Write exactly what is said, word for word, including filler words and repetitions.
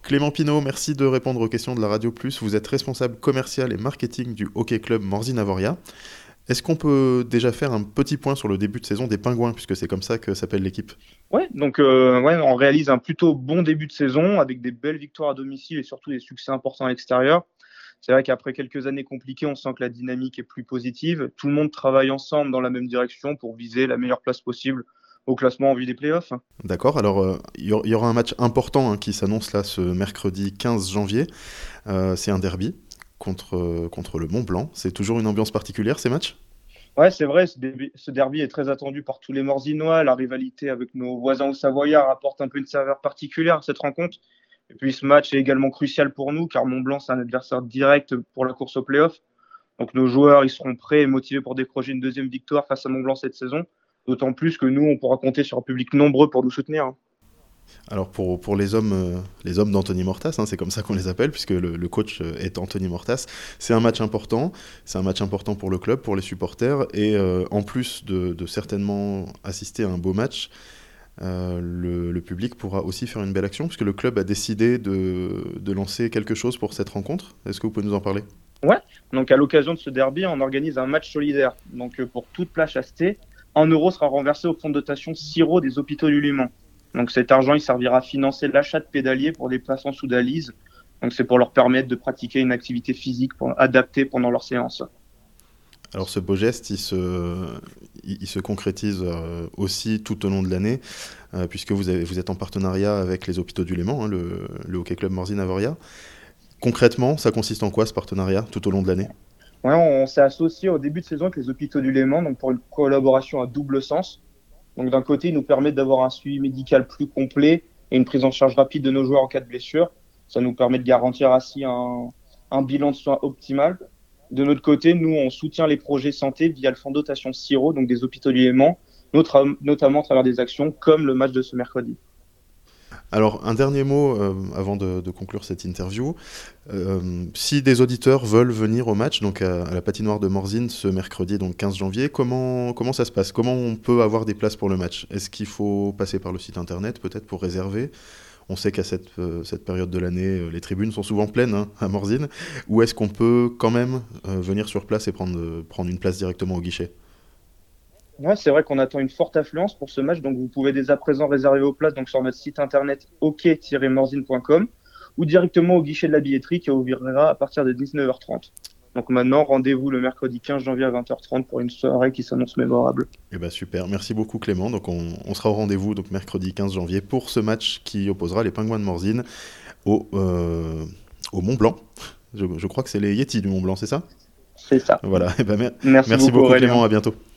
Clément Pinault, merci de répondre aux questions de la Radio Plus. Vous êtes responsable commercial et marketing du Hockey Club Morzine-Avoria. Est-ce qu'on peut déjà faire un petit point sur le début de saison des Pingouins, puisque c'est comme ça que s'appelle l'équipe? Ouais, donc euh, ouais, on réalise un plutôt bon début de saison avec des belles victoires à domicile et surtout des succès importants à l'extérieur. C'est vrai qu'après quelques années compliquées, on sent que la dynamique est plus positive. Tout le monde travaille ensemble dans la même direction pour viser la meilleure place possible au classement en vue des playoffs. D'accord, alors euh, il y, y aura un match important hein, qui s'annonce là ce mercredi quinze janvier. Euh, c'est un derby contre, euh, contre le Mont Blanc. C'est toujours une ambiance particulière ces matchs? Ouais, c'est vrai, ce derby, ce derby est très attendu par tous les Morzinois. La rivalité avec nos voisins au Savoyard apporte un peu une saveur particulière à cette rencontre. Et puis ce match est également crucial pour nous car Mont-Blanc, c'est un adversaire direct pour la course au play-off. Donc nos joueurs, ils seront prêts et motivés pour décrocher une deuxième victoire face à Mont-Blanc cette saison. D'autant plus que nous, on pourra compter sur un public nombreux pour nous soutenir. Alors pour, pour les hommes, euh, les hommes d'Anthony Mortas, hein, c'est comme ça qu'on les appelle, puisque le, le coach euh, est Anthony Mortas, c'est un match important, c'est un match important pour le club, pour les supporters, et euh, en plus de, de certainement assister à un beau match, euh, le, le public pourra aussi faire une belle action, puisque le club a décidé de, de lancer quelque chose pour cette rencontre. Est-ce que vous pouvez nous en parler? Ouais, donc à l'occasion de ce derby, on organise un match solidaire. Donc euh, pour toute place achetée, un euro sera renversé au fonds de dotation Siro des hôpitaux du Léman. Donc cet argent, il servira à financer l'achat de pédaliers pour les patients sous dialyse. Donc c'est pour leur permettre de pratiquer une activité physique pour- adaptée pendant leur séance. Alors ce beau geste, il se, il, il se concrétise euh, aussi tout au long de l'année, euh, puisque vous, avez, vous êtes en partenariat avec les hôpitaux du Léman, hein, le, le Hockey Club Morzine-Avoria. Concrètement, ça consiste en quoi ce partenariat tout au long de l'année? Ouais, on s'est associé au début de saison avec les hôpitaux du Léman, donc pour une collaboration à double sens. Donc d'un côté, ils nous permettent d'avoir un suivi médical plus complet et une prise en charge rapide de nos joueurs en cas de blessure. Ça nous permet de garantir ainsi un, un bilan de soins optimal. De notre côté, nous, on soutient les projets santé via le fonds de dotation Siro, donc des hôpitaux du Léman, notre- notamment à travers des actions comme le match de ce mercredi. Alors, un dernier mot euh, avant de, de conclure cette interview. Euh, si des auditeurs veulent venir au match, donc à, à la patinoire de Morzine ce mercredi, donc quinze janvier, comment, comment ça se passe? Comment on peut avoir des places pour le match? Est-ce qu'il faut passer par le site internet peut-être pour réserver? On sait qu'à cette, euh, cette période de l'année, euh, les tribunes sont souvent pleines hein, à Morzine. Ou est-ce qu'on peut quand même euh, venir sur place et prendre, euh, prendre une place directement au guichet? Ouais, c'est vrai qu'on attend une forte affluence pour ce match, donc vous pouvez dès à présent réserver vos places donc sur notre site internet hockey tiret morzine point com ou directement au guichet de la billetterie qui ouvrira à partir de dix-neuf heures trente. Donc maintenant, rendez-vous le mercredi quinze janvier à vingt heures trente pour une soirée qui s'annonce mémorable. Eh ben super, merci beaucoup Clément. Donc on, on sera au rendez-vous donc mercredi quinze janvier pour ce match qui opposera les Pingouins de Morzine au, euh, au Mont Blanc. Je, je crois que c'est les Yétis du Mont Blanc, c'est ça? C'est ça. Voilà, eh ben, mer- Merci merci beaucoup beaucoup Aurélien. Clément, à bientôt.